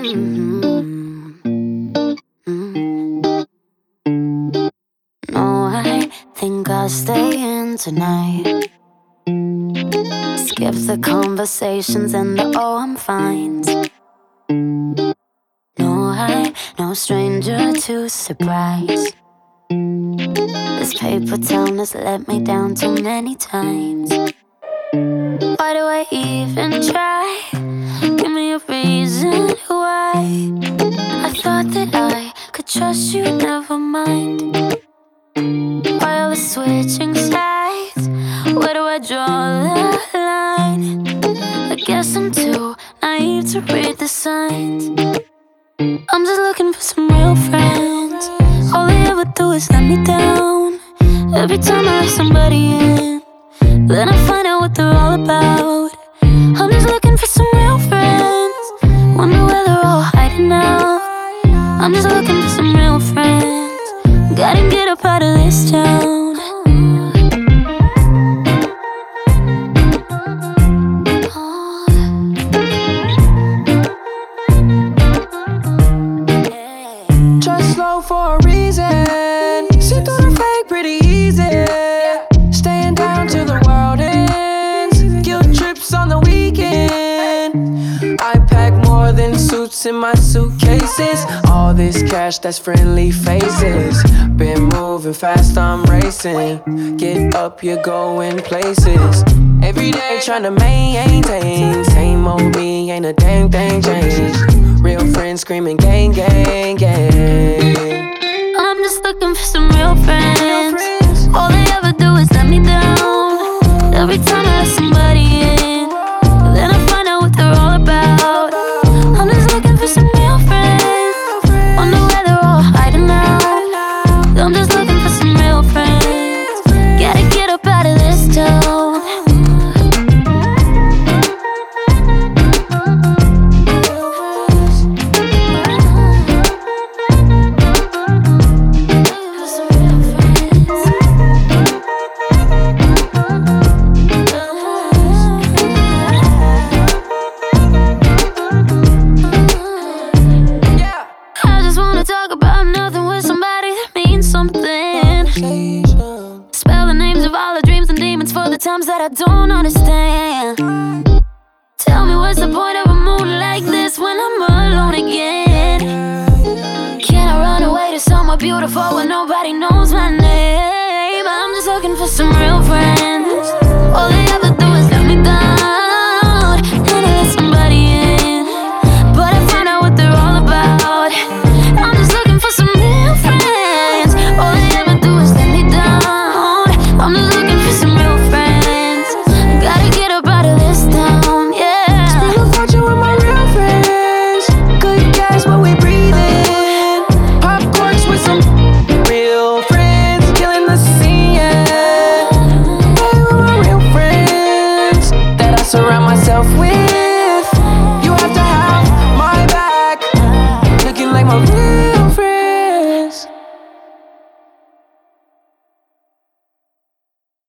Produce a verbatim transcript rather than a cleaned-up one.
No, I think I'll stay in tonight. Skip the conversations and the oh, I'm fine. No, I'm no stranger to surprise. This paper town has let me down too many times. Why do I even try? Give me a reason why. I thought that I could trust you, never mind. Why are we switching sides? Where do I draw the line? I guess I'm too naive to read the signs. I'm just looking for some real friends. All they ever do is let me down. Every time I let somebody in, then I find out what they're all about. I'm just looking for some real friends. Wonder where they're all hiding out. I'm just looking for some real friends. Gotta get up out of this town. Trust slow for a reason. See through the fake pretty easy. Staying down till the world ends. Guilt trips on the weekend. I pack more than suits in my suitcases. All this cash, that's friendly faces. Been moving fast, I'm racing. Get up, you're going places. Every day trying to maintain. Same old me, ain't a damn thing changed. Real friends screaming gang, gang, gang. I'm just looking for some real friends. All they ever do is let me down. Every time I let somebody in, then I find out what they're all about. I'm just looking for some real friends. Wonder where they're all hiding out. I'm just looking for some real friends. Gotta get up out of this town. Talk about nothing with somebody that means something. Spell the names of all the dreams and demons for the times that I don't understand. Tell me what's the point of a mood like this when I'm alone again? Can I run away to somewhere beautiful where nobody knows my name? I'm just looking for some real friends. All they ever do is let me down, and I let somebody in, but I find out what they're all about. I'm just looking for some real friends. All they ever do is let me down. I'm just looking for some real friends. Gotta get up out of this town, yeah. Spend a fortune with my real friends. Good gas, but we breathing. Pop corks with some real friends. Killing the scene, yeah. Hey, with my real friends that I surround myself with.